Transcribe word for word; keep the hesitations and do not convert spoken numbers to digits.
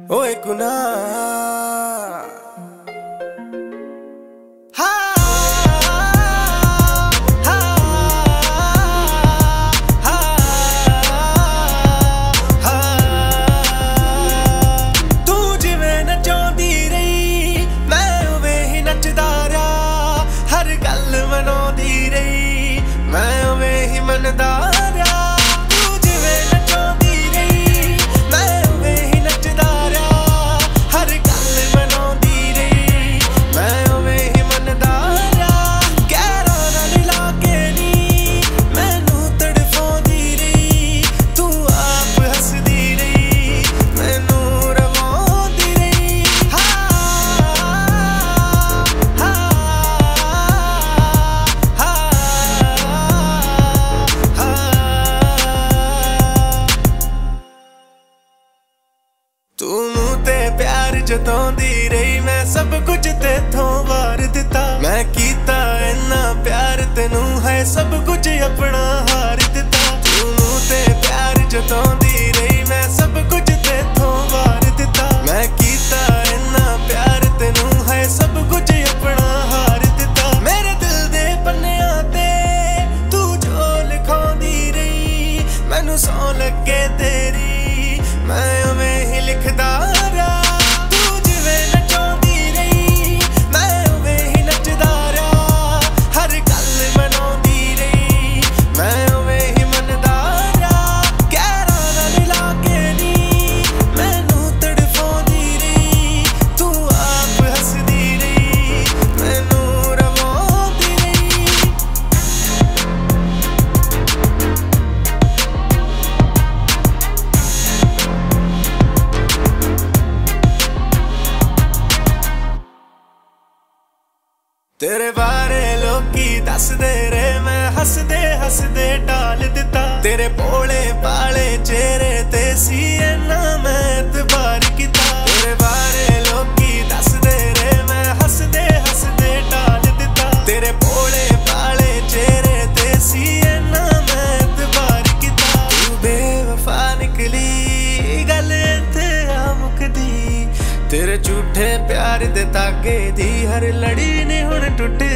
ओए कुना तू मूं ते प्यार जताउंदी रही, मैं सब कुछ तेथों वार दिता। मैं कीता इन्ना प्यार तेनू है सब कुछ अपना हार दिता। तू मूं ते प्यार जताउंदी रही, मैं सब कुछ तेथों वार दिता। मैं कीता इन्ना प्यार तेनू है सब कुछ अपना हार दिता। मेरे दिल दे पन्नियां ते तू जो लिखाउंदी रही, मैनू सौ लगे तेरी मैं उवें ही लिखदा रहा। तू जिवें नचाउंदी रही, मैं उवें ही नचदा रहा। हर गल मनाउंदी रही, मैं उवें ही मनदा रहा। गैरां नाल ला के नी मैनू तड़फाउंदी रही, तू आप हसदी रही, मैनू रवाउंदी रही। तेरे बारे लोकी दसदे रहे, मैं हसदे हसदे टाल दिता। तेरे भोले भाले चेहरे ते सी इन्ना मैं एतबार कीता। तेरे बारे लोकी दसदे रहे, मैं हसदे हसदे टाल दिता। तेरे भोले भाले चेहरे ते सी इन्ना मैं एतबार कीता। तू बेवफा निकली गल इत्थे आ मुकदी, तेरे झूठे प्यार दे धागे दी हर लड़ी ने हुण टुट